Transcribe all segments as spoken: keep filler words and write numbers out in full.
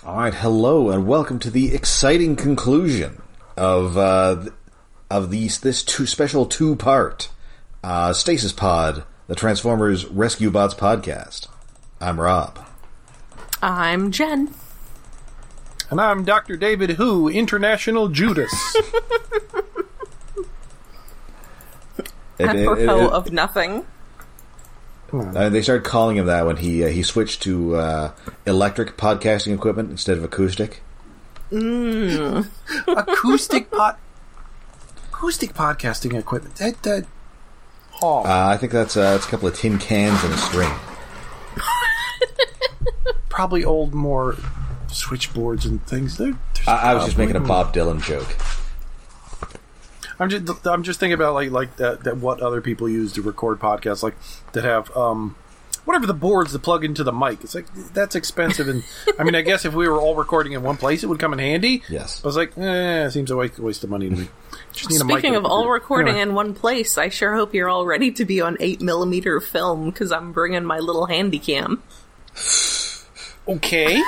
All right, hello, and welcome to the exciting conclusion of uh, of these this two special two part uh, Stasis Pod, the Transformers Rescue Bots podcast. I'm Rob. I'm Jen. And I'm Doctor David Who, International Judas. Apropos it, it, it, of nothing. Uh, they started calling him that when he uh, he switched to uh, electric podcasting equipment instead of acoustic. Mm. acoustic pod, acoustic podcasting equipment. That that. Oh. Uh, I think that's uh, it's a couple of tin cans and a string. Probably old more switchboards and things. They're, I, I was just making a Bob Dylan joke. I'm just I'm just thinking about like like that, that what other people use to record podcasts, like that have um whatever the boards that plug into the mic. It's like that's expensive, and I mean I guess if we were all recording in one place, it would come in handy. Yes, but I was like, eh, it seems a waste, waste of money to me. Just need Speaking a mic of all recording anyway. in one place, I sure hope you're all ready to be on eight millimeter film because I'm bringing my little handy cam. Okay.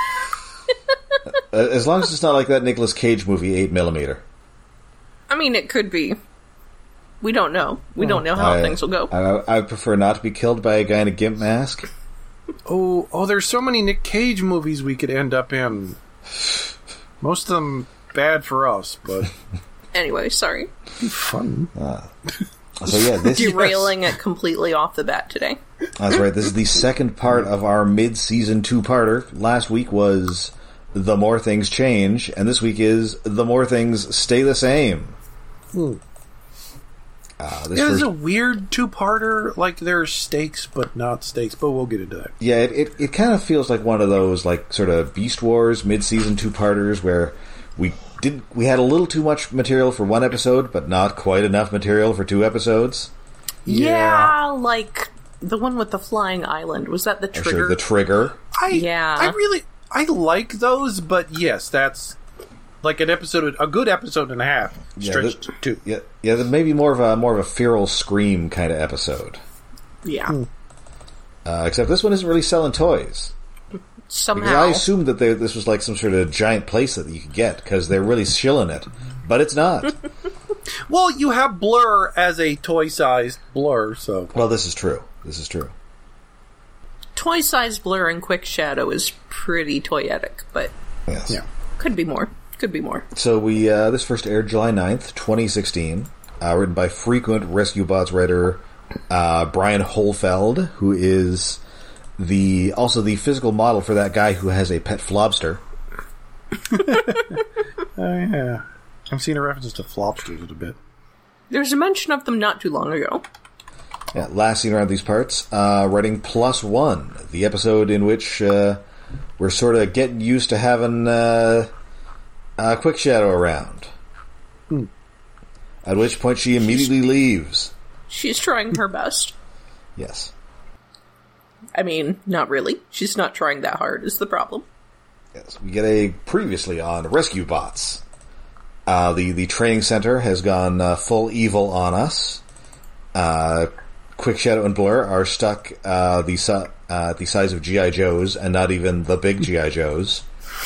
As long as it's not like that Nicolas Cage movie, eight millimeter. I mean, it could be. We don't know. We don't know how I, things will go. I, I prefer not to be killed by a guy in a gimp mask. Oh, oh! There's so many Nick Cage movies we could end up in. Most of them bad for us, but anyway, sorry. Fun. Uh, so yeah, this derailing yes. it completely off the bat today. That's right. This is the second part of our mid-season two-parter. Last week was The More Things Change, and this week is The More Things Stay the Same. Hmm. Uh, this yeah, first... it's a weird two-parter. Like, there's stakes, but not stakes. But we'll get into that. Yeah, it, it, it kind of feels like one of those, like, sort of Beast Wars mid-season two-parters where we did we had a little too much material for one episode, but not quite enough material for two episodes. Yeah, yeah like the one with the flying island. Was that the Trigger? Sure, the Trigger. I, yeah. I really... I like those, but yes, that's... Like an episode, a good episode and a half, stretched yeah, to. Yeah, yeah, maybe more of a more of a feral scream kind of episode. Yeah. Hmm. Uh, except this one isn't really selling toys. Somehow, because I assumed that they, this was like some sort of giant place that you could get because they're really shilling it, but it's not. Well, you have Blur as a toy-sized Blur, so. Well, this is true. This is true. Toy-sized Blur and Quick Shadow is pretty toyetic, but yes, yeah, could be more. Could be more. So we uh, this first aired July ninth, twenty sixteen, uh, written by frequent Rescue Bots writer uh, Brian Holfeld, who is the also the physical model for that guy who has a pet flobster. Oh yeah, I'm seeing a reference to flobsters a bit. There's a mention of them not too long ago. Yeah, last seen around these parts, uh, writing Plus One, the episode in which uh, we're sort of getting used to having. Uh, Uh, Quick Shadow around. Hmm. At which point she immediately she's, leaves. She's trying her best. Yes. I mean, not really. She's not trying that hard, is the problem. Yes. We get a previously on Rescue Bots. Uh, the, the training center has gone uh, full evil on us. Uh, Quick Shadow and Blur are stuck uh, the, uh, at the size of G I. Joes, and not even the big G I. Joes.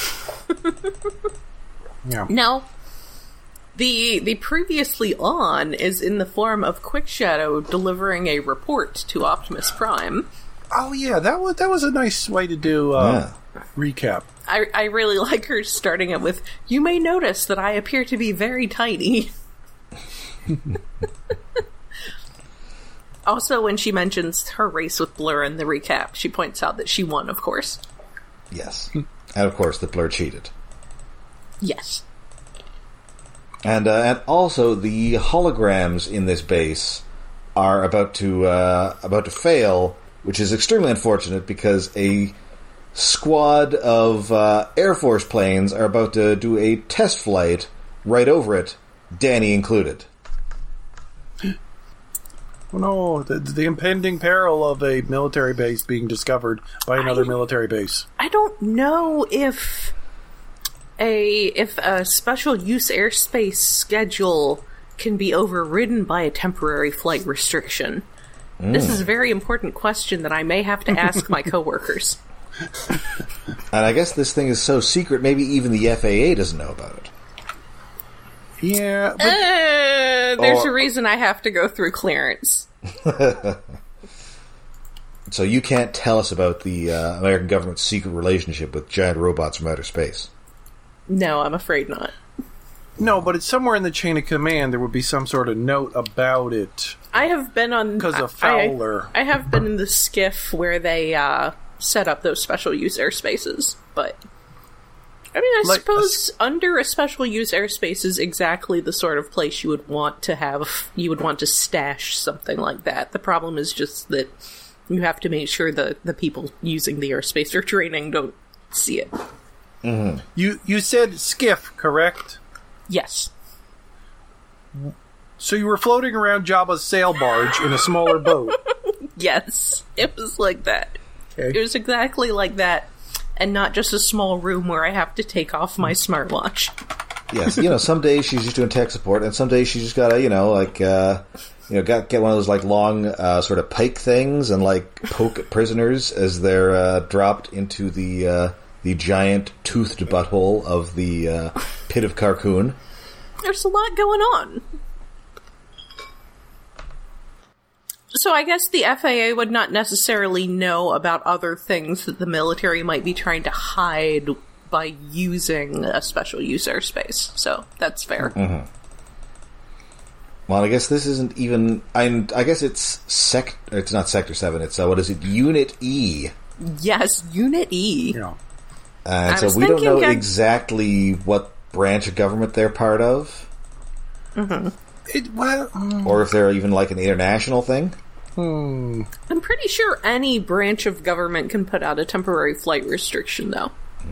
Yeah. Now, the the previously on is in the form of Quick Shadow delivering a report to Optimus Prime. Oh yeah, that was that was a nice way to do uh, yeah. recap. I I really like her starting it with, "You may notice that I appear to be very tiny." Also, when she mentions her race with Blur in the recap, she points out that she won, of course. Yes. And of course, that Blur cheated. Yes. And uh, and also the holograms in this base are about to uh, about to fail, which is extremely unfortunate because a squad of uh, Air Force planes are about to do a test flight right over it, Danny included. Oh no, the, the impending peril of a military base being discovered by another I, military base. I don't know if a if a special use airspace schedule can be overridden by a temporary flight restriction. Mm. This is a very important question that I may have to ask my coworkers. And I guess this thing is so secret, maybe even the F A A doesn't know about it. Yeah, but... Uh, there's Or- a reason I have to go through clearance. So you can't tell us about the uh, American government's secret relationship with giant robots from outer space. No, I'm afraid not. No, but it's somewhere in the chain of command there would be some sort of note about it. I have been on... 'Cause of I- Fowler. I, I have been in the skiff where they uh, set up those special use airspaces, but... I mean, I Like, suppose under a special use airspace is exactly the sort of place you would want to have... You would want to stash something like that. The problem is just that you have to make sure that the people using the airspace or training don't see it. Mm-hmm. You you said skiff, correct? Yes. So you were floating around Jabba's sail barge in a smaller boat. Yes. It was like that. Okay. It was exactly like that. And not just a small room where I have to take off my smartwatch. Yes, you know, some days she's just doing tech support, and some days she's just gotta, you know, like, uh, you know, got get one of those like long uh, sort of pike things and like poke at prisoners as they're uh, dropped into the uh, the giant toothed butthole of the uh, pit of Carcoon. There's a lot going on. So I guess the F A A would not necessarily know about other things that the military might be trying to hide by using a special use airspace. So that's fair. Mm-hmm. Well, I guess this isn't even. I, I guess it's sec. It's not Sector Seven. It's uh, what is it? Unit E. Yes, Unit E. You know. And I so was we don't know thinking I- exactly what branch of government they're part of, Mm-hmm. It, well, mm, or if they're even like an international thing. hmm. I'm pretty sure any branch of government can put out a temporary flight restriction, though.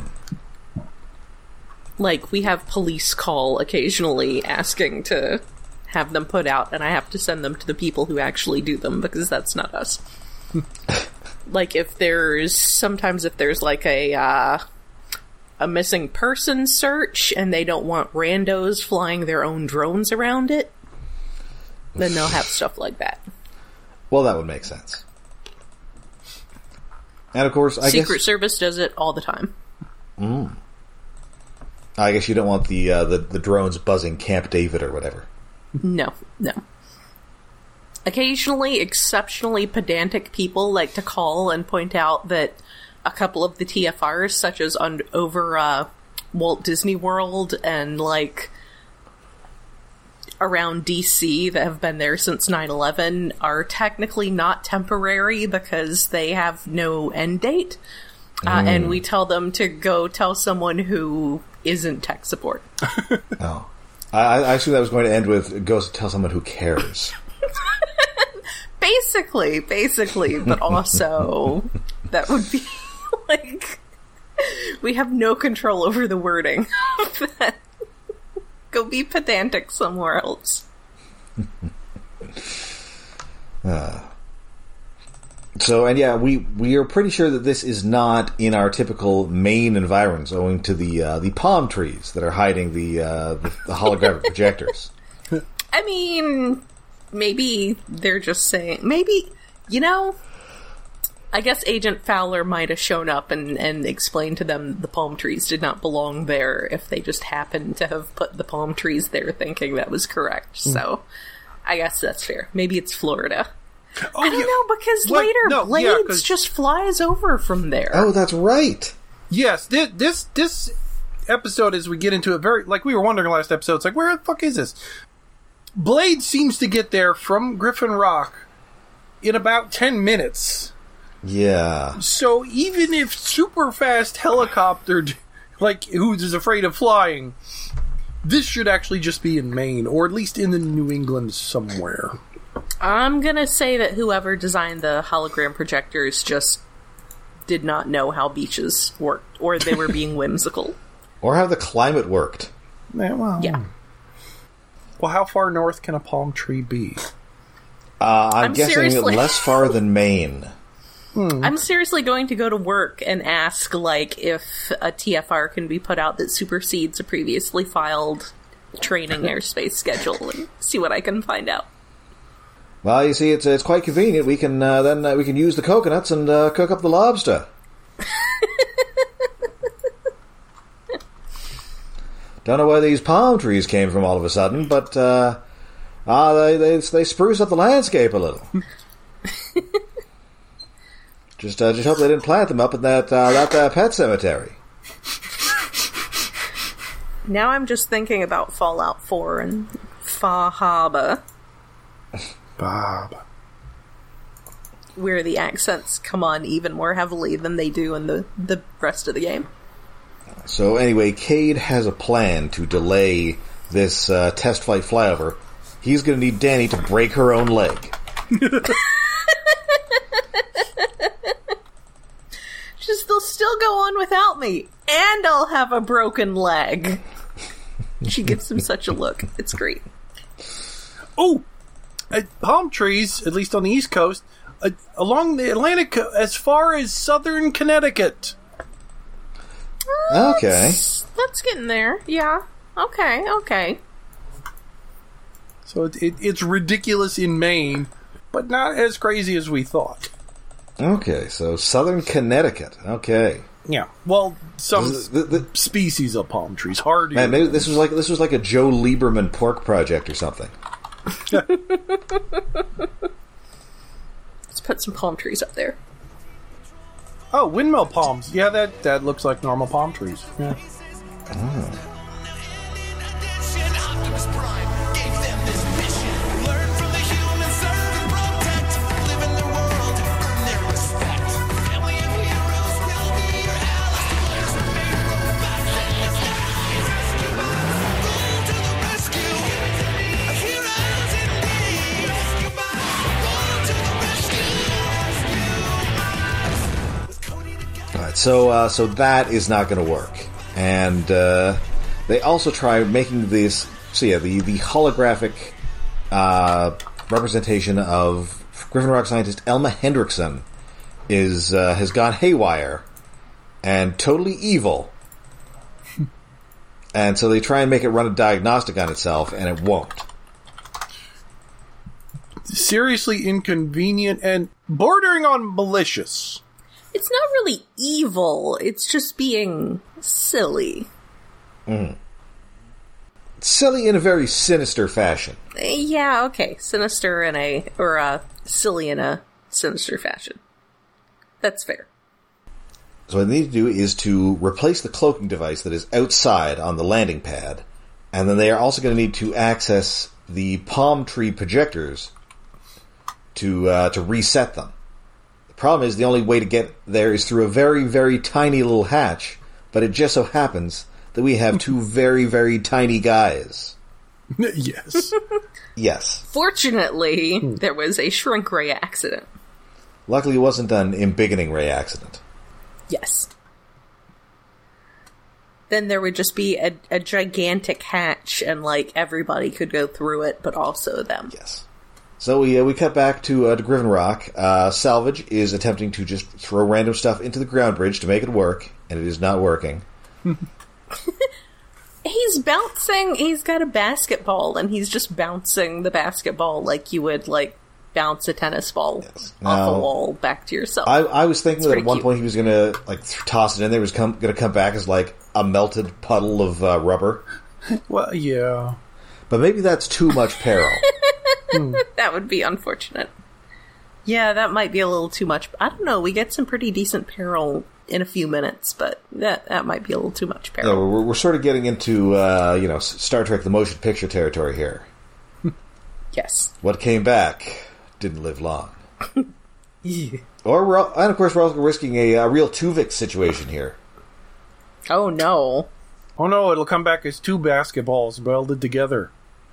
Like, we have police call occasionally asking to have them put out, and I have to send them to the people who actually do them, because that's not us. Like, if there's... Sometimes if there's, like, a, uh, a missing person search, and they don't want randos flying their own drones around it, then they'll have stuff like that. Well, that would make sense. And of course, I Secret guess Service does it all the time. Mm. I guess you don't want the, uh, the the drones buzzing Camp David or whatever. No, no. Occasionally, exceptionally pedantic people like to call and point out that a couple of the T F Rs, such as on, over uh, Walt Disney World and, like, around D C that have been there since nine eleven, are technically not temporary because they have no end date. Uh, Mm. And we tell them to go tell someone who isn't tech support. Oh. I, I assume that was going to end with go tell someone who cares. Basically, basically, but also that would be like we have no control over the wording of that. Go be pedantic somewhere else. Uh. So, and yeah, we, we are pretty sure that this is not in our typical main environs, owing to the uh, the palm trees that are hiding the uh, the, the holographic projectors. I mean, maybe they're just saying, maybe, you know, I guess Agent Fowler might have shown up and, and explained to them the palm trees did not belong there if they just happened to have put the palm trees there thinking that was correct. Mm. So, I guess that's fair. Maybe it's Florida. Oh, I don't yeah. know, because Like, later no, Blades yeah, 'cause- just flies over from there. Oh, that's right. Yes, this, this this episode, as we get into it, very like we were wondering last episode. It's like, where the fuck is this? Blade seems to get there from Griffin Rock in about ten minutes. Yeah. So even if super fast helicopter, like who's afraid of flying, this should actually just be in Maine, or at least in the New England somewhere. I'm gonna say that whoever designed the hologram projectors just did not know how beaches worked, or they were being whimsical. Or how the climate worked. Yeah, well, Yeah. Well, how far north can a palm tree be? Uh, I'm, I'm guessing seriously- less far than Maine. I'm seriously going to go to work and ask, like, if a T F R can be put out that supersedes a previously filed training airspace schedule, and see what I can find out. Well, you see, it's it's quite convenient. We can uh, then uh, we can use the coconuts and uh, cook up the lobster. Don't know where these palm trees came from all of a sudden, but uh, ah, they, they they spruce up the landscape a little. just uh, just hope they didn't plant them up in that uh, that uh, pet cemetery. Now I'm just thinking about Fallout four and Fahaba, Bob. where the accents come on even more heavily than they do in the, the rest of the game. So anyway, Cade has a plan to delay this uh, test flight flyover. He's going to need Danny to break her own leg. Just, they'll still go on without me, and I'll have a broken leg. She gives him such a look. It's great. Oh, uh, palm trees, at least on the East Coast, uh, along the Atlantic co- as far as southern Connecticut. Uh, Okay. That's, that's getting there. Yeah. Okay, okay. So it, it, it's ridiculous in Maine, but not as crazy as we thought. Okay, so southern Connecticut. Okay. Yeah. Well, some This is- the- the- species of palm trees. Hardy. Man, maybe this was like this was like a Joe Lieberman pork project or something. Let's put some palm trees up there. Oh, windmill palms. Yeah, that, that looks like normal palm trees. Yeah. Optimus Prime gave them this mission. Learn from the humans, serve and protect. Live in their world, earn their respect. Family of heroes will be your allies. Remain robots in disguise. Rescue bots, go to the rescue. Heroes indeed. Rescue bots, go to the rescue. With Cody together. All right, so uh, so that is not going to work, and uh, they also try making this. So yeah, the the holographic uh, representation of Griffin Rock scientist Elma Hendrickson is uh, has gone haywire and totally evil, and so they try and make it run a diagnostic on itself, and it won't. Seriously inconvenient and bordering on malicious. It's not really evil, it's just being silly. Silly in a very sinister fashion. Eh, Yeah, okay. Sinister in a, or uh, silly in a sinister fashion. That's fair. So what they need to do is to replace the cloaking device that is outside on the landing pad, and then they are also going to need to access the palm tree projectors to uh, to reset them. The problem is the only way to get there is through a very, very tiny little hatch, but it just so happens that we have two very, very tiny guys. Yes. Yes. Fortunately, there was a shrink ray accident. Luckily it wasn't an embiggening ray accident. Yes. Then there would just be a, a gigantic hatch, and, like, everybody could go through it, but also them. Yes. So we uh, we cut back to, uh, to Griffin Rock. Uh, Salvage is attempting to just throw random stuff into the ground bridge to make it work, and it is not working. He's bouncing, he's got a basketball, and he's just bouncing the basketball like you would, like, bounce a tennis ball Yes. off Now, a wall back to yourself. I, I was thinking It's that at pretty one cute. point he was going to like th- toss it in there. It was come, going to come back as like a melted puddle of uh, rubber. Well, yeah. But maybe that's too much peril. That would be unfortunate. Yeah, that might be a little too much. I don't know, we get some pretty decent peril in a few minutes, but that that might be a little too much Yeah, peril. we're, we're sort of getting into uh, you know S- Star Trek: The Motion Picture territory here. Yes. What came back didn't live long. Or we're all, and of course we're also risking a, a real Tuvix situation here. Oh no. Oh no, it'll come back as two basketballs welded together.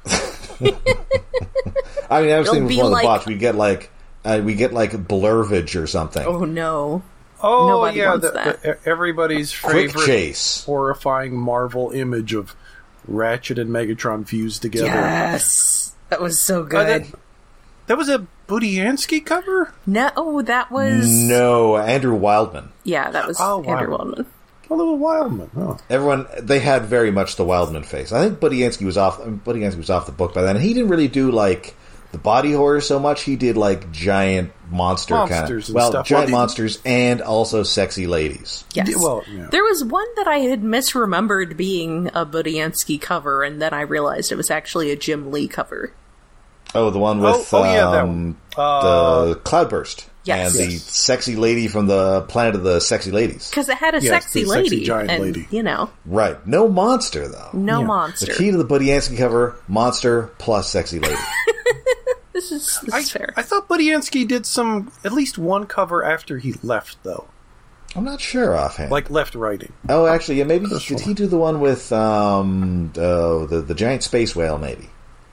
I mean, I was It'll thinking with be one of the like- bots we get like uh, we get like blurvage or something. Oh no. Oh Nobody yeah, wants the, that. the- everybody's Quick favorite chase. horrifying Marvel image of Ratchet and Megatron fused together. Yes. That was so Oh, good. that, that was a Budiansky cover? No, oh, that was... No, Andrew Wildman. Yeah, that was Oh, wow. Andrew Wildman. A little Wildman. Oh. Everyone, they had very much the Wildman face. I think Budiansky was off. I mean, Budiansky was off the book by then. And he didn't really do like the body horror so much. He did like giant monster kind Monsters of and well, stuff. giant Well, the- monsters and also sexy ladies. Yes. Yeah, well, yeah. There was one that I had misremembered being a Budiansky cover, and then I realized it was actually a Jim Lee cover. Oh, the one with Oh, oh, yeah, that um, one. Uh, the Cloudburst. Yes. And the Yes. sexy lady from the Planet of the Sexy Ladies. Because it had a Yes, sexy the sexy lady. giant and, lady. you know, Right. No monster, though. no Yeah. monster. The key to the Budiansky cover, monster plus sexy lady. This is, this I, is fair. I thought Budiansky did some, at least one cover after he left, though. I'm not sure offhand. Like left writing. oh, actually, yeah, maybe This did one. he do the one with um oh, the the giant space whale? Maybe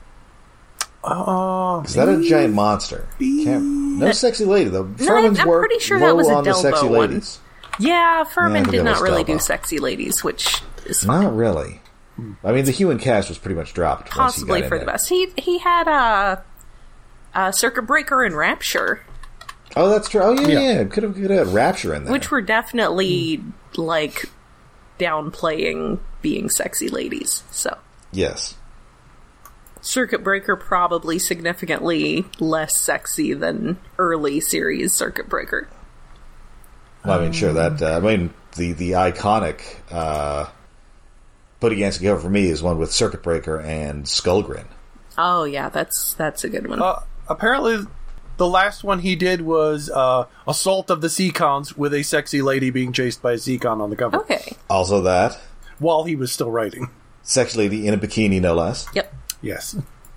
Uh, is that a giant monster? Can't, no sexy lady though. Furman's I'm work pretty sure low that was a on the Delbo sexy one. ladies. yeah, Furman Yeah, I think did it not was really Delbo. do sexy ladies, which is fine. Not really. I mean, the hue and cast was pretty much dropped. once he Possibly got in for the there. best. He he had a, a Circuit Breaker and Rapture, Oh, that's true. Oh, yeah, Yeah. yeah. Could have could have had Rapture in there. which were definitely like downplaying being sexy ladies. So yes. Circuit Breaker probably significantly less sexy than early series Circuit Breaker. Well, I mean, sure that. Uh, I mean, the the iconic uh, Budiansky cover for me is one with Circuit Breaker and Skullgrin. Oh yeah, that's that's a good one. uh, apparently, the last one he did was uh, Assault of the Seacons with a sexy lady being chased by a Seacon on the cover. Okay. Also, that While he was still writing. sexy lady in a bikini, no less. Yep. Yes.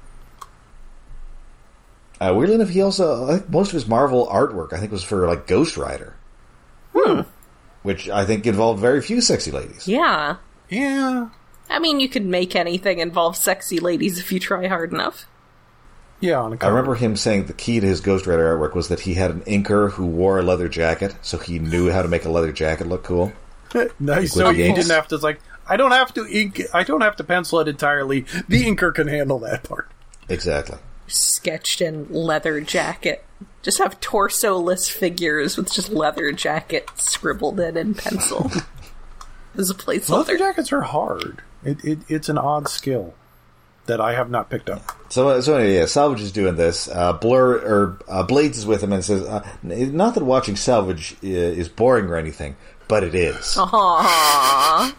Uh, weirdly enough, he also I think most of his Marvel artwork I think was for like Ghost Rider, Hmm. which I think involved very few sexy ladies. Yeah. Yeah. I mean, you could make anything involve sexy ladies if you try hard enough. Yeah, on a I cover. remember him saying the key to his Ghost Rider artwork was that he had an inker who wore a leather jacket, so he knew how to make a leather jacket look cool. Nice. With So the he inks. didn't have to, like, I don't have to ink, I don't have to pencil it entirely. The inker can handle that part. Exactly. Sketched in leather jacket. Just have torso-less figures with just leather jacket scribbled in in pencil. As a Leather placeholder. jackets are hard. It, it, it's an odd skill that I have not picked up. So, uh, so anyway, yeah, Salvage is doing this. Uh, Blur or uh, Blades is with him and says, uh, "Not that watching Salvage i- is boring or anything, but it is." Aww.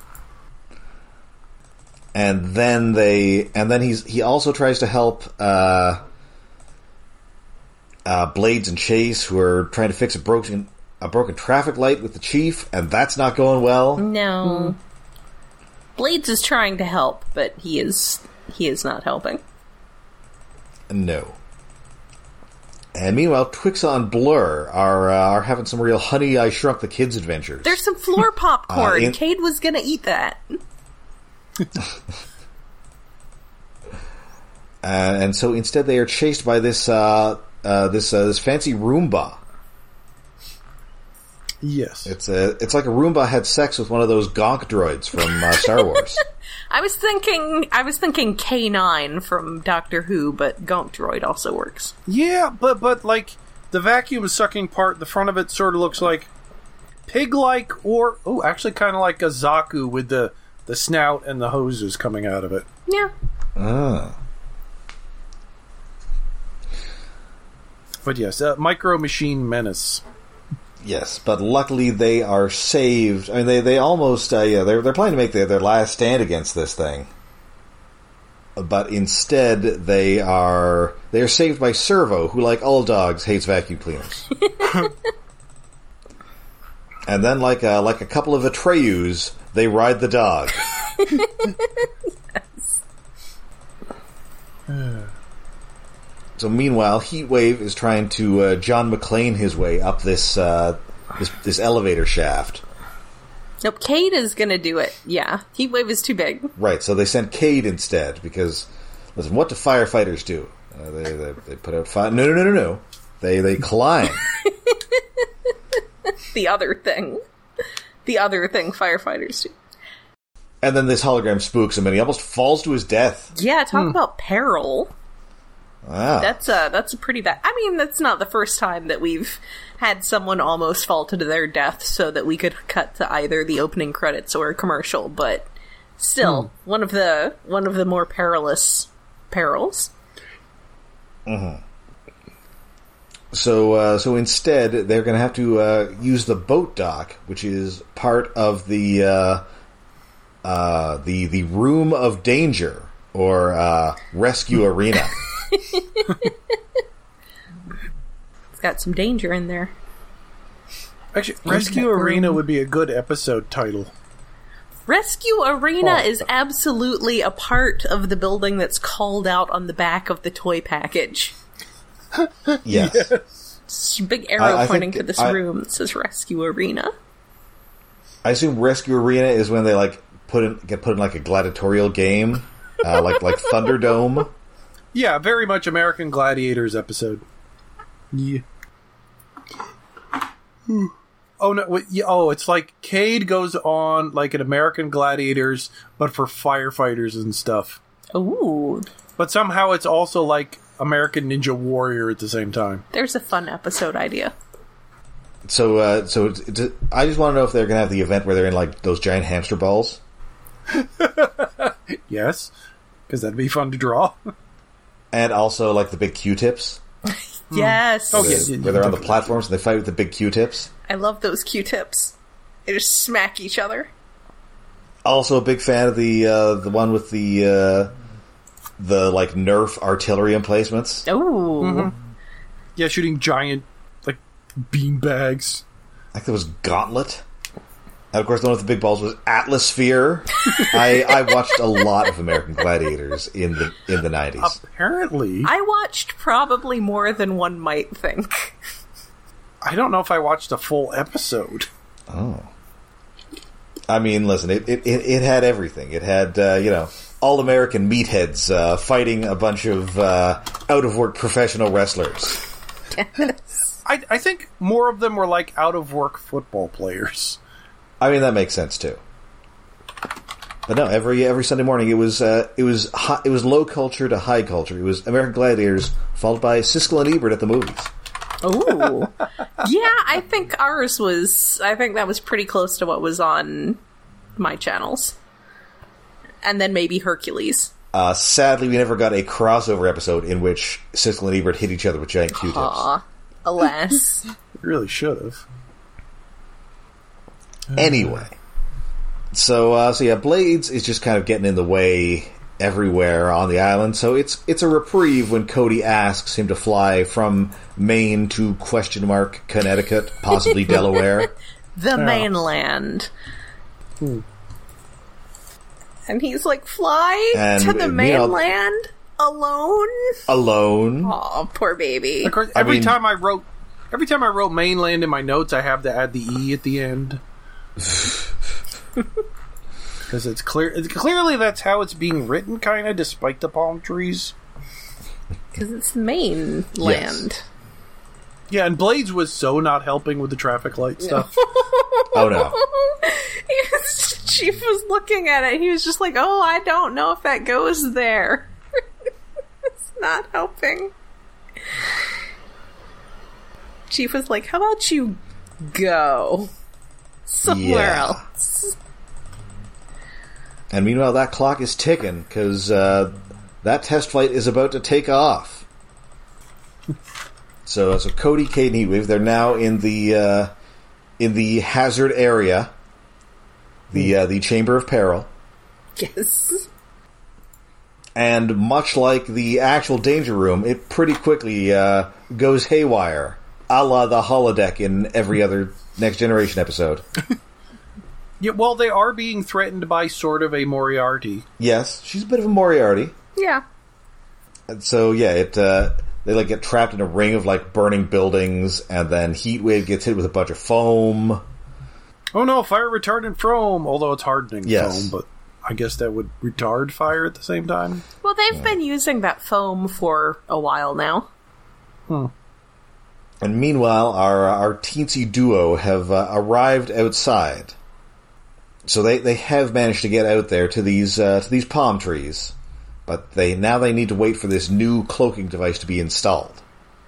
And then they, and then he's he also tries to help uh, uh, Blades and Chase, who are trying to fix a broken a broken traffic light with the chief, and that's not going well. No. Blades is trying to help, but he is he is not helping. No. And meanwhile, Twixa and Blur are uh, are having some real Honey I Shrunk the Kids adventures. There's some floor popcorn. Uh, in- Cade was gonna eat that. Uh, and so instead, they are chased by this uh, uh, this uh, this fancy Roomba. Yes. It's a it's like a Roomba had sex with one of those Gonk droids from uh, Star Wars. I was thinking I was thinking K nine from Doctor Who, but Gonk Droid also works. Yeah, but, but, like, the vacuum sucking part, the front of it sort of looks like pig-like, or, oh, actually kind of like a Zaku with the, the snout and the hoses coming out of it. Yeah. Ah. But yes, uh, Micro Machine Menace. Yes, but luckily they are saved. I mean, they they almost uh, yeah they're they're planning to make their, their last stand against this thing, but instead they are they are saved by Servo, who, like all dogs, hates vacuum cleaners. And then, like a, like a couple of Atreyus, they ride the dog. So meanwhile, Heatwave is trying to uh, John McClane his way up this uh, this, this elevator shaft. Nope, Cade is gonna do it. Yeah. Heatwave is too big. Right, so they sent Cade instead, because, listen, what do firefighters do? Uh, they, they they put out fire... No, no, no, no, no. They, they climb. The other thing. The other thing firefighters do. And then this hologram spooks him, and he almost falls to his death. Yeah, talk about peril. Wow. That's a that's a pretty bad. I mean, that's not the first time that we've had someone almost fall to their death, so that we could cut to either the opening credits or a commercial. But still, one of the one of the more perilous perils. So, uh, so instead, they're going to have to uh, use the boat dock, which is part of the uh, uh, the the room of danger or uh, rescue arena. It's got some danger in there. Actually, Rescue Arena would be a good episode title. Rescue Arena Oh. is absolutely a part of the building that's called out on the back of the toy package. Yes. It's a big arrow I- I pointing think to this I- room that says Rescue Arena. I assume rescue arena is when they like put in, get put in like a gladiatorial game, uh, like like Thunderdome. Yeah, very much American Gladiators episode. Yeah. Hmm. Oh no! Wait, yeah, oh, it's like Cade goes on like an American Gladiators, but for firefighters and stuff. Ooh, But somehow it's also like American Ninja Warrior at the same time. there's a fun episode idea. So, uh, so it's, it's, I just want to know if they're going to have the event where they're in like those giant hamster balls. Yes, because that'd be fun to draw. And also, like, the big Q-tips. Yes. Oh, Where, yeah, yeah, where they're on the definitely. platforms and they fight with the big Q-tips. I love those Q-tips. They just smack each other. Also a big fan of the uh, the one with the, uh, the, like, Nerf artillery emplacements. Ooh. Yeah, shooting giant like bean bags. I think there was Gauntlet. And, of course, the one with the big balls was Atmosphere. I, I watched a lot of American Gladiators in the in the nineties. Apparently, I watched probably more than one might think. I don't know if I watched a full episode. Oh. I mean, listen, it, it, it, it had everything. It had, uh, you know, all-American meatheads uh, fighting a bunch of uh, out-of-work professional wrestlers. I, I think more of them were like out of work football players. I mean, that makes sense, too. But no, every every Sunday morning it was uh, it was hi- it was low culture to high culture. It was American Gladiators followed by Siskel and Ebert at the movies. Ooh. Yeah, I think ours was... I think that was pretty close to what was on my channels. And then maybe Hercules. Uh, sadly, we never got a crossover episode in which Siskel and Ebert hit each other with giant Q-tips. Aw. Alas. Really should have. Anyway, so uh, so yeah, Blades is just kind of getting in the way everywhere on the island. So it's it's a reprieve when Cody asks him to fly from Maine to question mark Connecticut, possibly Delaware. The mainland. Hmm. And he's like, fly And, to the uh, you know- mainland alone? Alone. Aw, poor baby. Of course, I every mean- time I wrote, every time I wrote mainland in my notes, I have to add the e at the end because it's clear. It's, clearly, that's how it's being written, kind of, despite the palm trees. Because it's mainland. Yes. Yeah, and Blades was so not helping with the traffic light stuff. Oh no. He was- Chief was looking at it. He was just like, oh, I don't know if that goes there. It's not helping. Chief was like, how about you go somewhere Yeah. else? And meanwhile, that clock is ticking because uh, that test flight is about to take off. So, so Cody, Kate, and Heatwave, they're now in the uh, in the hazard area, the uh, the Chamber of Peril, Yes. and much like the actual Danger Room, it pretty quickly uh, goes haywire, a la the holodeck in every other Next Generation episode. Yeah, well, they are being threatened by sort of a Moriarty. Yes, she's a bit of a Moriarty. Yeah. And so yeah, it uh, they like get trapped in a ring of like burning buildings, and then Heatwave gets hit with a bunch of foam. Oh no, fire retardant foam! Although it's hardening Yes. foam, but I guess that would retard fire at the same time. Well, they've been using that foam for a while now. Hmm. And meanwhile, our our teensy duo have uh, arrived outside. So they, they have managed to get out there to these uh, to these palm trees, but they now they need to wait for this new cloaking device to be installed.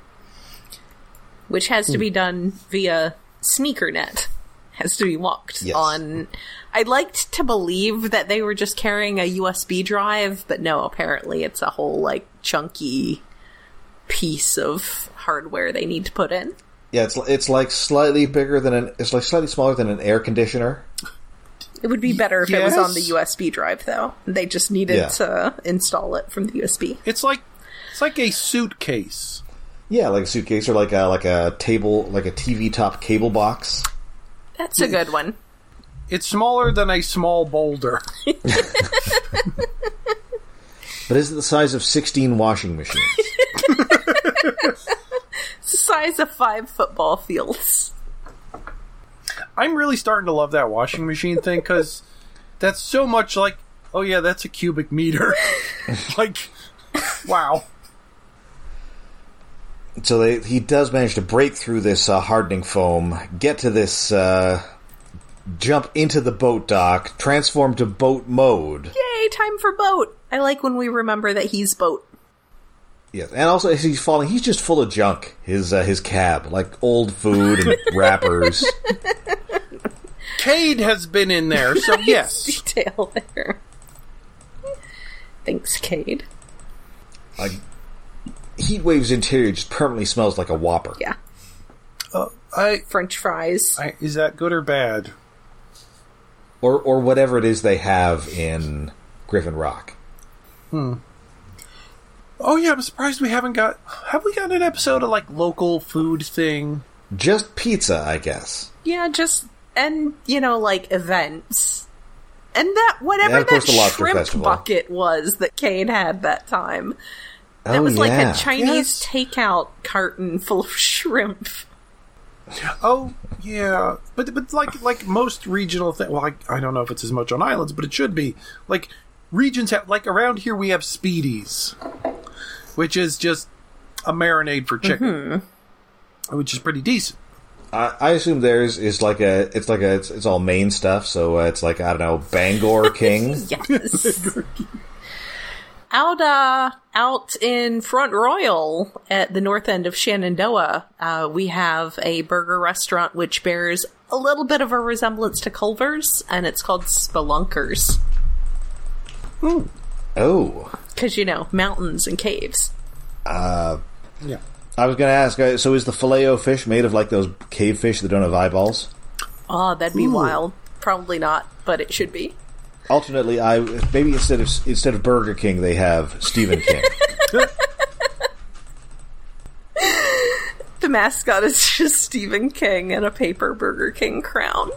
Which has to be done via SneakerNet. Has to be walked Yes. on. I'd liked to believe that they were just carrying a U S B drive, but no, apparently it's a whole, like, chunky piece of hardware they need to put in. Yeah, it's it's like slightly bigger than an it's like slightly smaller than an air conditioner. It would be better if Yes. it was on the U S B drive, though. They just needed Yeah. to install it from the U S B. It's like it's like a suitcase. Yeah, like a suitcase or like a like a table, like a T V top cable box. That's a good one. It's smaller than a small boulder. But is it the size of sixteen washing machines? It's the size of five football fields. I'm really starting to love that washing machine thing because that's so much like, oh yeah, that's a cubic meter. Like, wow. So they, he does manage to break through this uh, hardening foam, get to this, uh, jump into the boat dock, transform to boat mode. Yay, time for boat. I like when we remember that he's boat. Yes, and also as he's falling, he's just full of junk. His uh, his cab, like old food and wrappers. Cade has been in there, so yes. Detail there. Thanks, Cade. Like Heatwave's interior just permanently smells like a Whopper. Yeah. Uh, I, French fries. I is that good or bad? Or or whatever it is they have in Griffin Rock. Oh yeah, I'm surprised we haven't got. Have we got an episode of like local food thing? Just pizza, I guess. Yeah, just, and, you know, like, events. And that, whatever Yeah, of course, that the lobster shrimp festival. bucket was that Cade had that time. That Oh, was like yeah. a Chinese Yes. takeout carton full of shrimp. Oh yeah, but but like like most regional thing. Well, I, I don't know if it's as much on islands, but it should be. Like regions have like around here we have Speedies, which is just a marinade for chicken, which is pretty decent. I, I assume theirs is like a. It's like a. It's, it's all Maine stuff, so uh, it's like I don't know, Bangor King. Yes. Out, uh, out in Front Royal at the north end of Shenandoah, uh, we have a burger restaurant which bears a little bit of a resemblance to Culver's, and it's called Spelunkers. Oh, Because, you know, mountains and caves. Yeah. I was going to ask. Uh, so is the filet-o fish made of like those cave fish that don't have eyeballs? Oh, that'd be wild. Probably not, but it should be. Alternately, I maybe instead of instead of Burger King, they have Stephen King. The mascot is just Stephen King and a paper Burger King crown.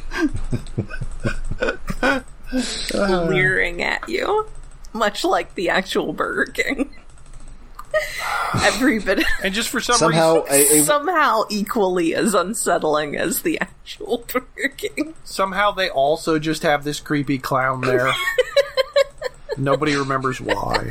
Leering at you. Much like the actual Burger King. Every bit And just for some Somehow, reason, a, a, somehow equally as unsettling as the actual Burger King. somehow they also just have this creepy clown there. Nobody remembers why.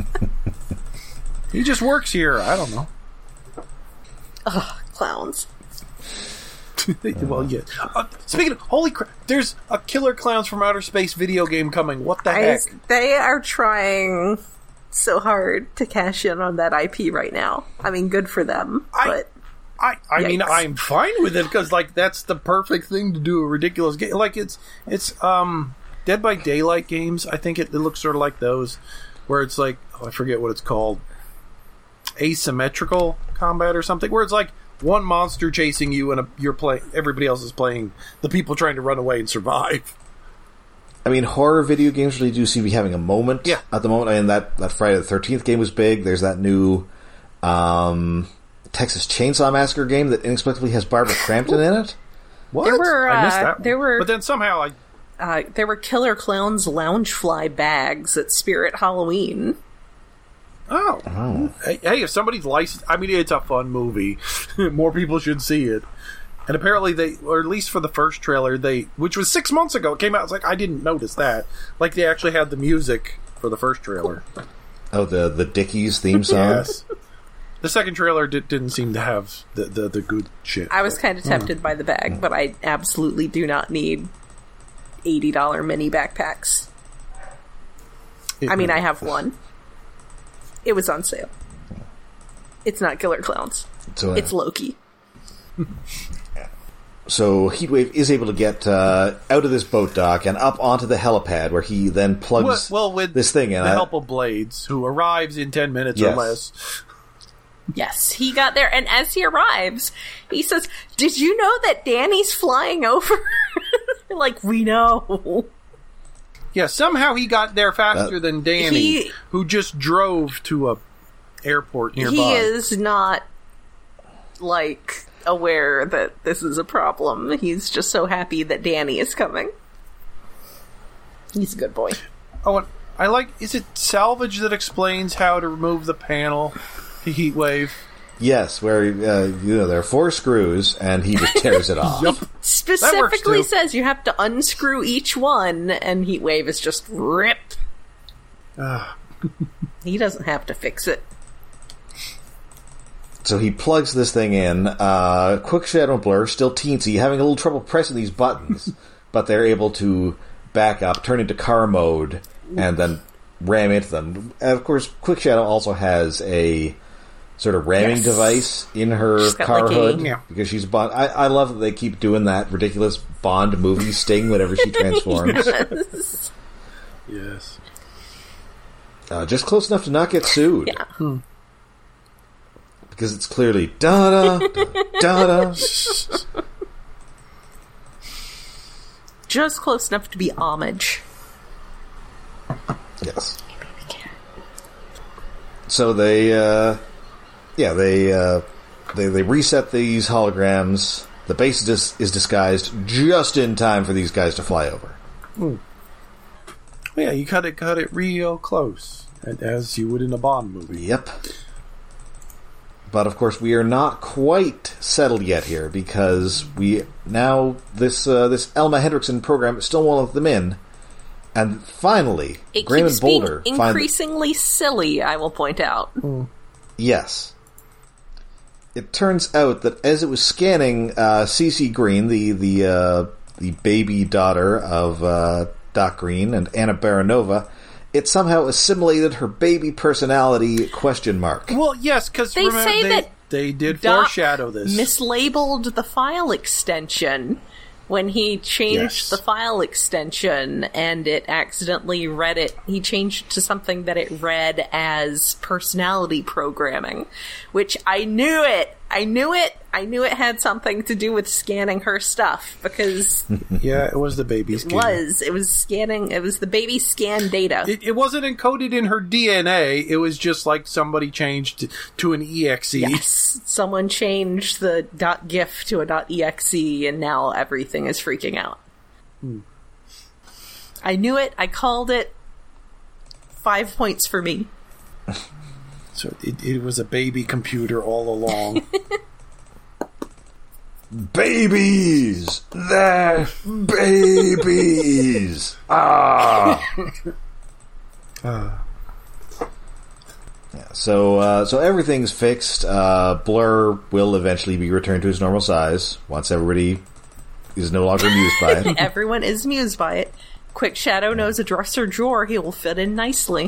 He just works here. I don't know. Ugh, clowns. Well, yeah. Uh, speaking of, holy crap, there's a Killer Clowns from Outer Space video game coming. What the I, heck? they are trying so hard to cash in on that I P right now. I mean, good for them, I- but I, I mean, Yikes. I'm fine with it because, like, that's the perfect thing to do a ridiculous game. Like, it's it's um Dead by Daylight games. I think it, it looks sort of like those, where it's like, oh, I forget what it's called, asymmetrical combat or something, where it's like one monster chasing you and a, you're playing, everybody else is playing the people trying to run away and survive. I mean, horror video games really do seem to be having a moment Yeah. at the moment. I mean, that, that Friday the thirteenth game was big. There's that new um, Texas Chainsaw Massacre game that inexplicably has Barbara Crampton in it. What? There were, I missed uh, that one. there were- But then somehow I uh, there were Killer Clowns Loungefly bags at Spirit Halloween. Oh. Hey, hey, if somebody's licensed, I mean, it's a fun movie. More people should see it. And apparently they, or at least for the first trailer, they, which was six months ago, it came out, it's like, I didn't notice that. Like, they actually had the music for the first trailer. Oh, the the Dickies theme song. Yes. The second trailer did, didn't seem to have the, the, the good shit. I was kind of tempted by the bag, but I absolutely do not need eighty dollars mini backpacks. It- I mean, I have one. It was on sale. It's not Killer Clowns. So, uh, It's Loki. so Heatwave is able to get uh, out of this boat dock and up onto the helipad, where he then well, plugs well, with this thing in. the I- help of Blades, who arrives in ten minutes Yes. or less. Yes, he got there, and as he arrives, he says, "Did you know that Danny's flying over?" Like, we know. Yeah, somehow he got there faster Uh, than Danny, he- who just drove to a airport nearby. He is not, like, aware that this is a problem. He's just so happy that Danny is coming. He's a good boy. Oh, and I like. Is it Salvage that explains how to remove the panel, the heat wave? Yes, where uh, you know there are four screws, and he just tears it off. Yup. Specifically too. says you have to unscrew each one, and Heatwave is just rip. Ah. He doesn't have to fix it. So he plugs this thing in. Uh, Quick Shadow and Blur, still teensy, having a little trouble pressing these buttons, but they're able to back up, turn into car mode, and then ram into them. And of course, Quick Shadow also has a sort of ramming Yes. device in her She's got, car like, a- hood Yeah. because she's Bond. I, I love that they keep doing that ridiculous Bond movie sting whenever she transforms. Yes. Uh, just close enough to not get sued. Yeah. Because it's clearly da da da da. Just close enough to be homage. Yes. So they, uh, yeah, they, uh, they they reset these holograms. The base is, dis- is disguised just in time for these guys to fly over. Yeah, you cut it, cut it real close, and as you would in a Bond movie. Yep. But of course, we are not quite settled yet here because we now this uh, this Elma Hendrickson program still won't let them in, and finally, It Graham keeps and Boulder being find increasingly silly, I will point out. yes. It turns out that as it was scanning uh, C C Green, the the uh, the baby daughter of uh, Doc Green and Anna Baranova, it somehow assimilated her baby personality question mark. Well, yes, because They say they, that they did Doc foreshadow this. mislabeled the file extension when he changed Yes. the file extension, and it accidentally read it. He changed it to something that it read as personality programming, which I knew it. I knew it. I knew it had something to do with scanning her stuff because Yeah, it was the baby's it kid. was. It was scanning. It was the baby scan data. It, it wasn't encoded in her D N A. It was just like somebody changed to an E X E. Yes, someone changed the .gif to a .exe, and now everything is freaking out. Hmm. I knew it. I called it. Five points for me. So it, it was a baby computer all along. Babies! They're babies! Ah! uh, Yeah, so, uh, so everything's fixed. Uh, Blur will eventually be returned to his normal size once everybody is no longer amused by it. Everyone is amused by it. Quick Shadow knows a dresser drawer he will fit in nicely.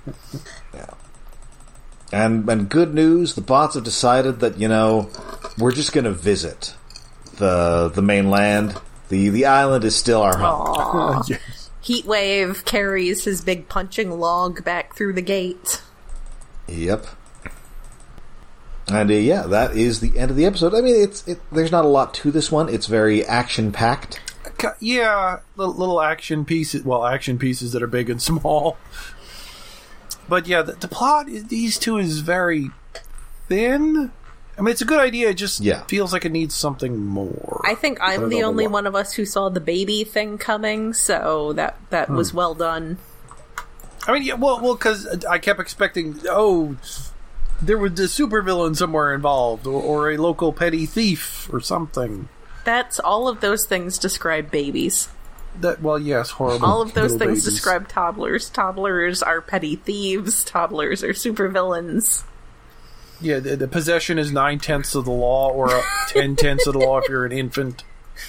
And and good news, the bots have decided that, you know, we're just going to visit the the mainland. The the island is still our home. Aww. yes. Heatwave carries his big punching log back through the gate. Yep. And uh, yeah, that is the end of the episode. I mean, it's it, there's not a lot to this one. It's very action packed. Yeah, little, little action pieces. Well, action pieces that are big and small. But yeah, the, the plot is, these two is very thin. I mean, it's a good idea. It just Yeah. feels like it needs something more. I think I I'm don't the know only what. one of us who saw the baby thing coming, so that that Hmm. was well done. I mean, yeah, well, well, because I kept expecting, oh, there was a supervillain somewhere involved, or, or a local petty thief, or something. That's all of those things describe babies. That well, yes, horrible. All of those little things babies. describe toddlers. Toddlers are petty thieves. Toddlers are supervillains. Yeah, the, the possession is nine tenths of the law, or uh, ten tenths of the law if you're an infant.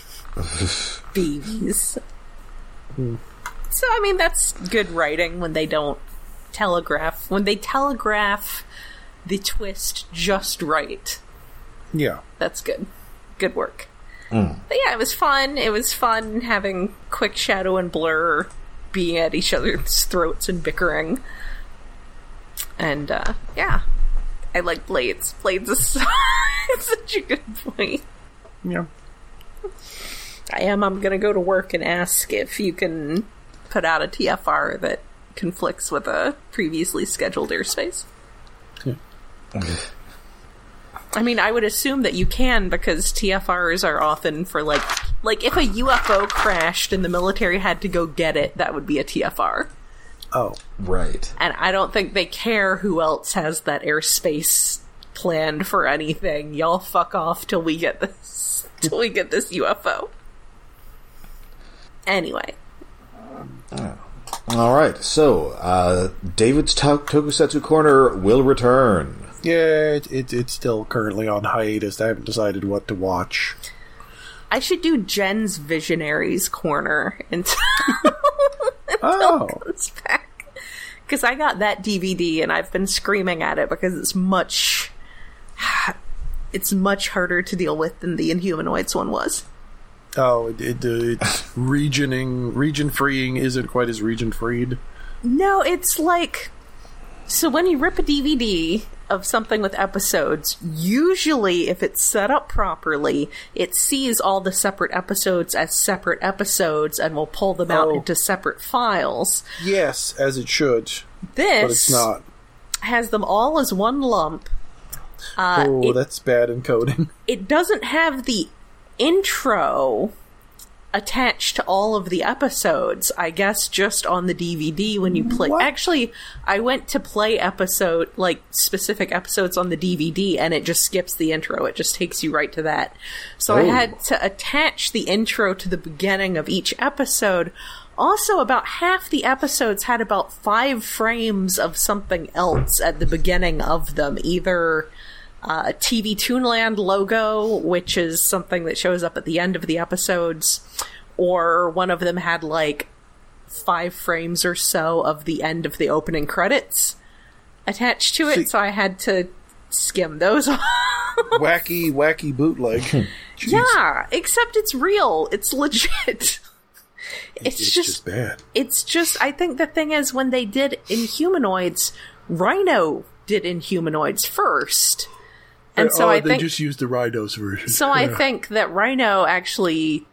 Babies. So, I mean, that's good writing when they don't telegraph. When they telegraph the twist just right. Yeah. That's good. Good work. But yeah, it was fun. It was fun having Quick Shadow and Blur being at each other's throats and bickering. And, uh, yeah. I like Blades. Blades is so, it's such a good point. Yeah. I am. I'm going to go to work and ask if you can put out a T F R that conflicts with a previously scheduled airspace. Yeah. I mean, I would assume that you can because T F Rs are often for, like, like if a U F O crashed and the military had to go get it, that would be a T F R. Oh. Right. And I don't think they care who else has that airspace planned for anything. Y'all fuck off till we get this, till we get this U F O. Anyway. Oh. All right, so uh, David's to- Tokusatsu Corner will return. Yeah, it, it, it's still currently on hiatus. I haven't decided what to watch. I should do Jen's Visionaries Corner until, until Oh. it comes back. Because I got that D V D and I've been screaming at it because it's much... It's much harder to deal with than the Inhumanoids one was. Oh, it, it, uh, it's regioning, region freeing isn't quite as region freed. No, it's like... So when you rip a D V D of something with episodes, usually if it's set up properly, it sees all the separate episodes as separate episodes and will pull them out Oh. into separate files. Yes, as it should, This but it's not. has them all as one lump. Uh, oh, it, that's bad encoding. it doesn't have the intro attached to all of the episodes, I guess just on the D V D when you play. What? Actually, I went to play episode, like, specific episodes on the D V D, and it just skips the intro. It just takes you right to that. So I Oh. had to attach the intro to the beginning of each episode. Also, about half the episodes had about five frames of something else at the beginning of them, either uh, a T V Toonland logo, which is something that shows up at the end of the episodes, or one of them had like five frames or so of the end of the opening credits attached to it, See- so I had to skim those off. Wacky, wacky bootleg. Jeez. Yeah, except it's real. It's legit. It's, It's just, just bad. It's just, I think the thing is, when they did Inhumanoids, Rhino did Inhumanoids first. And so oh, I they think, just used the Rhinos version. so I Yeah. think that Rhino actually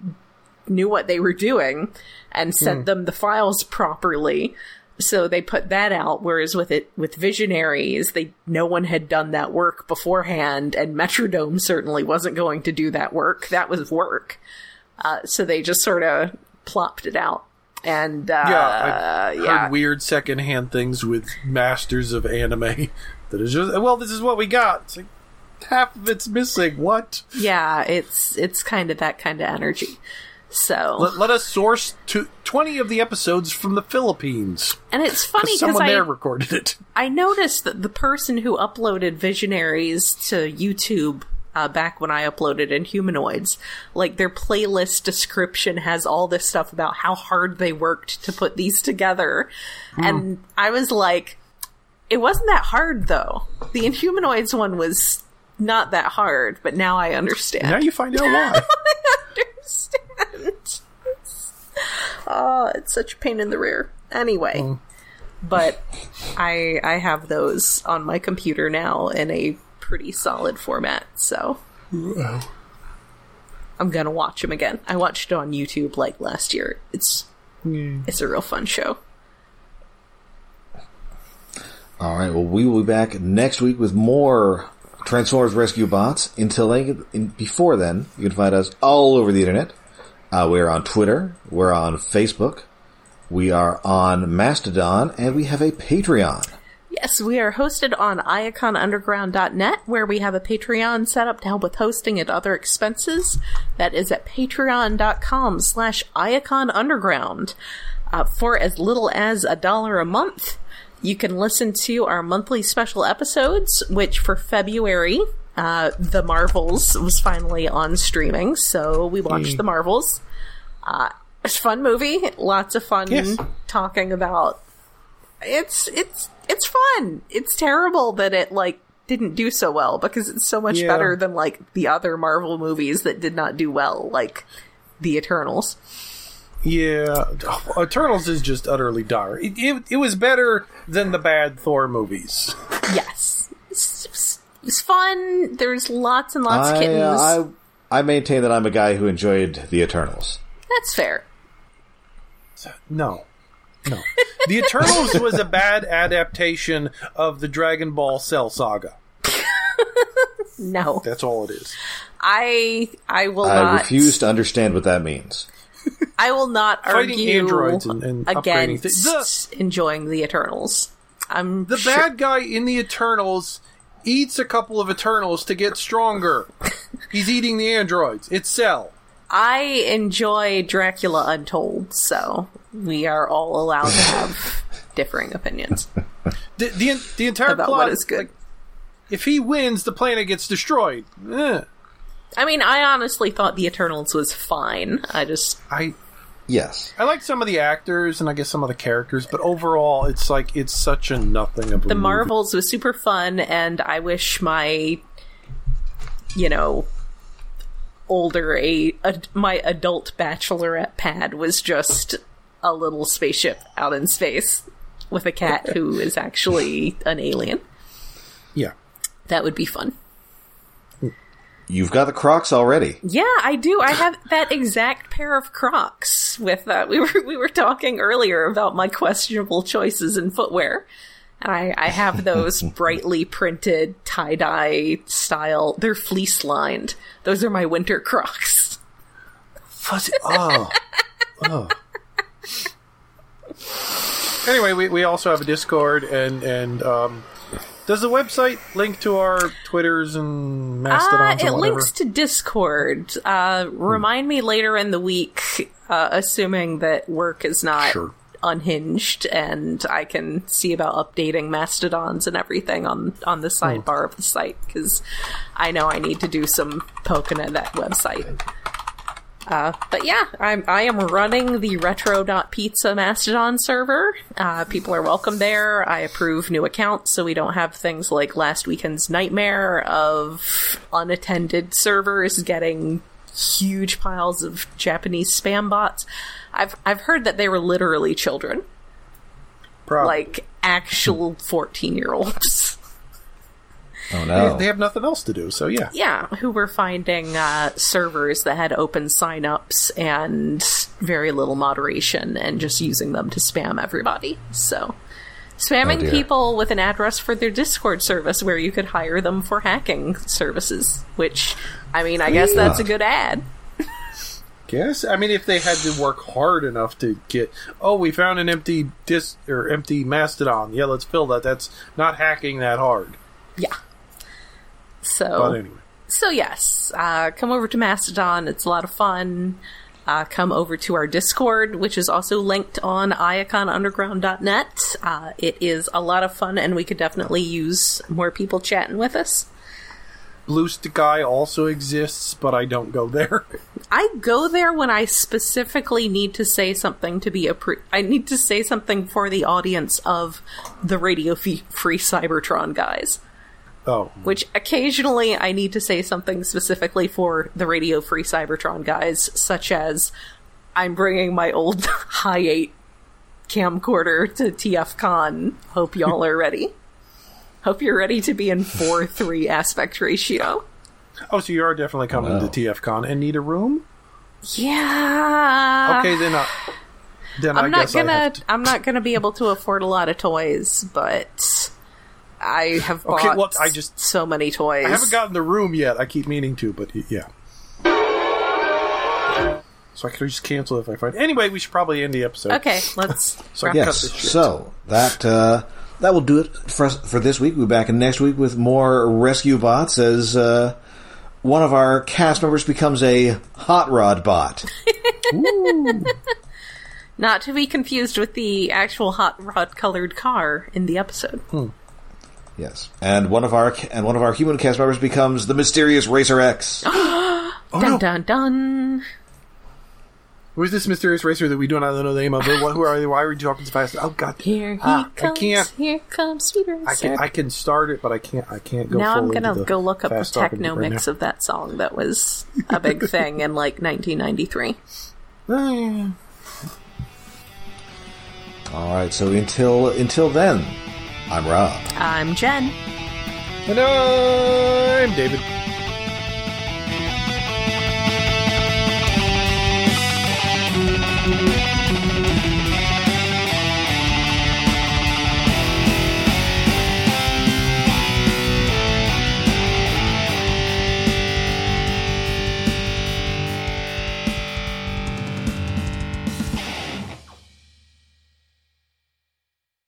knew what they were doing and sent them the files properly. So they put that out, whereas with it, with Visionaries, they, no one had done that work beforehand, and Metrodome certainly wasn't going to do that work. That was work. Uh, so they just sort of plopped it out. And, uh, Yeah, I've yeah. heard weird secondhand things with masters of anime that is just, well, this is what we got. It's like, half of it's missing. What? Yeah, it's, it's kind of that kind of energy. So, Let, let us source to twenty of the episodes from the Philippines. and it's funny Because because someone I, there recorded it. I noticed that the person who uploaded Visionaries to YouTube uh, back when I uploaded Inhumanoids, like, their playlist description has all this stuff about how hard they worked to put these together. And I was like, it wasn't that hard, though. The Inhumanoids one was not that hard, but now I understand. Now you find out why. I understand. Oh, it's such a pain in the rear. Anyway, but I I have those on my computer now in a pretty solid format, so I'm gonna watch them again. I watched it on YouTube like last year. It's it's a real fun show. All right, well, we will be back next week with more Transformers Rescue Bots. Until then, in, before then, you can find us all over the internet. Uh, we're on Twitter, we're on Facebook, we are on Mastodon, and we have a Patreon. Yes, we are hosted on iacon underground dot net, where we have a Patreon set up to help with hosting and other expenses. That is at patreon.com slash iaconunderground. Uh, for as little as a dollar a month, you can listen to our monthly special episodes, which for February, uh, The Marvels was finally on streaming, so we watched The Marvels. Uh, it's a fun movie, lots of fun Yes. talking about. It's, it's, it's fun. It's terrible that it, like, didn't do so well, because it's so much Yeah. better than, like, the other Marvel movies that did not do well, like The Eternals. Yeah, Eternals is just utterly dire. It, it, it was better than the bad Thor movies. Yes. It's fun. There's lots and lots of I, kittens. uh, I I maintain that I'm a guy who enjoyed the Eternals. That's fair. No. No. The Eternals was a bad adaptation of the Dragon Ball Cell saga. No. That's all it is. I I will I not refuse to understand what that means. I will not Fighting argue androids and- and upgrading against thi- enjoying the Eternals. I'm The sure- bad guy in the Eternals eats a couple of Eternals to get stronger. He's eating the androids. It's Cell. I enjoy Dracula Untold, so we are all allowed to have differing opinions The, the, the entire about plot what is good. like, if he wins, the planet gets destroyed. Eh. I mean, I honestly thought the Eternals was fine. I just I Yes. I like some of the actors and I guess some of the characters, but overall, it's like it's such a nothing of a the movie. Marvels was super fun, and I wish my, you know, older a, a my adult bachelorette pad was just a little spaceship out in space with a cat who is actually an alien. Yeah. That would be fun. You've got the Crocs already. Yeah, I do. I have that exact pair of Crocs. With uh, we were we were talking earlier about my questionable choices in footwear. I, I have those brightly printed tie-dye style. They're fleece lined. Those are my winter Crocs. Fuzzy. Oh. oh. Anyway, we, we also have a Discord, and and um, does the website link to our Twitters and Uh, Mastodons it and whatever? links to Discord. Uh, remind me later in the week, uh, assuming that work is not Sure. unhinged, and I can see about updating Mastodons and everything on, on the sidebar of the site, because I know I need to do some poking at that website. Uh, but yeah, I'm, I am running the retro.pizza Mastodon server. Uh, people are welcome there. I approve new accounts so we don't have things like last weekend's nightmare of unattended servers getting huge piles of Japanese spam bots. I've I've heard that they were literally children. Probably. Like actual fourteen-year-olds. Oh They, no. they have nothing else to do, so yeah. Yeah, who were finding uh, servers that had open sign-ups and very little moderation and just using them to spam everybody. So, spamming Oh, dear. people with an address for their Discord service where you could hire them for hacking services, which, I mean, I guess that's a good ad. Guess I mean if they had to work hard enough to get oh we found an empty dis or empty Mastodon, yeah, let's fill that. That's not hacking that hard. Yeah. So, But anyway. So yes, uh, come over to Mastodon. It's a lot of fun. Uh, come over to our Discord, which is also linked on iacon underground dot net. Uh, it is a lot of fun, and we could definitely use more people chatting with us. Blue Sky also exists, but I don't go there. I go there when I specifically need to say something to be appro- I need to say something for the audience of the Radio F- Free Cybertron guys. Oh. Which occasionally I need to say something specifically for the Radio Free Cybertron guys, such as I'm bringing my old Hi eight camcorder to T F Con. Hope y'all are ready. Hope you're ready to be in four three aspect ratio. Oh, so you are definitely coming Wow. to T F Con and need a room? Yeah. Okay, then I, then I'm I not guess I gonna. have to. I'm not gonna be able to afford a lot of toys, but I have bought Okay, well, I just- so many toys. I haven't gotten the room yet. I keep meaning to, but y- yeah. So I could just cancel if I find. Anyway, we should probably end the episode. Okay, let's. So I wrap can up. cut Yes. this shit. So that uh, that will do it for us for this week. We'll be back in next week with more rescue bots as uh, one of our cast members becomes a hot rod bot. Not to be confused with the actual hot rod colored car in the episode. Yes, and one of our and one of our human cast members becomes the mysterious Racer X. Oh, dun no. dun dun. Who's this mysterious racer that we do not know the name of? What, who are they? Why are we talking so fast? Oh God! Here he Ah, comes. I can't. Here comes Sweet Racer. I can. I can start it, but I can't. I can't go. now I'm full gonna into the go look up the fast talking techno right mix now. of that song that was a big thing in like nineteen ninety-three. Oh, yeah. All right, so until until then, I'm Rob. I'm Jen. And I'm David.